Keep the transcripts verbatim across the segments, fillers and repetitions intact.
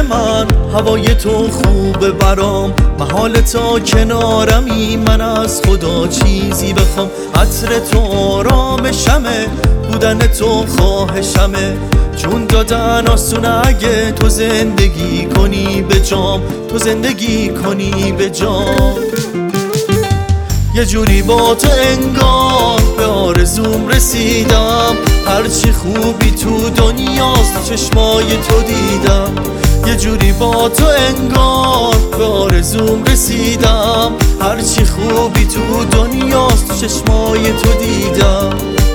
من، هوای تو خوبه برام، محال تا کنارمی، من از خدا چیزی بخوام. عطر تو آرامشمه، بودن تو خواهشمه، جون دادن آسونه اگه تو زندگی کنی به جام، تو زندگی کنی به جام. یه جوری با تو انگار به آرزوم رسیدم، هرچی خوبی تو دنیاست تو چشمای تو دیدم. یه جوری با تو انگار به آرزوم رسیدم، هرچی خوبی تو دنیاست تو چشمای تو دیدم.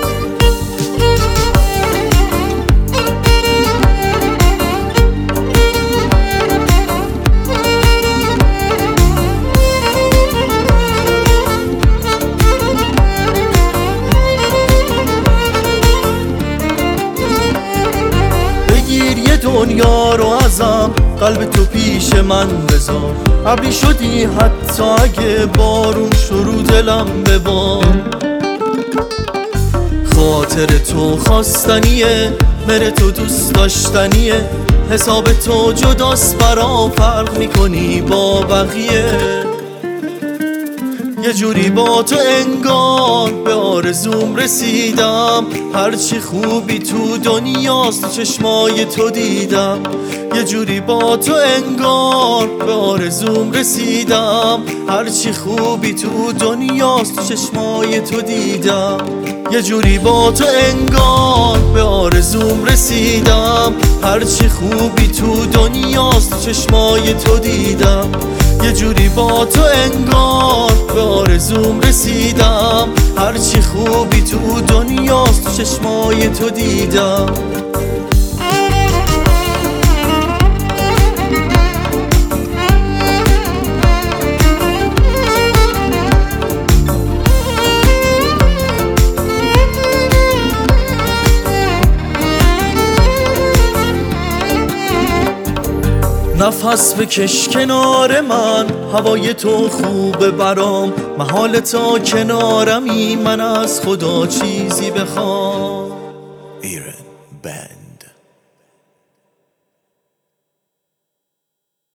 دنیا رو ازم، قلب تو پیش من بذار، ابری شدی حتی اگه بارون شروع دلم ببار. خاطر تو خواستنیه، مره تو دوست داشتنیه، حساب تو جداست برا، فرق میکنی با بقیه. یه جوری با تو انگار به آرزوم رسیدم، هرچی خوبی تو دنیاست تو چشمای تو دیدم. یه جوری با تو انگار به آرزوم رسیدم، هرچی خوبی تو دنیاست تو چشمای تو دیدم. یه جوری با تو انگار به آرزوم رسیدم، هرچی خوبی تو دنیاست تو چشمای تو دیدم. یه جوری با تو انگار به آرزوم رسیدم، هرچی خوبی تو دنیاست تو چشمای تو دیدم. نفس بکش کنار من، هوای تو خوبه برام، محال تا کنارمی، من از خدا چیزی بخوام.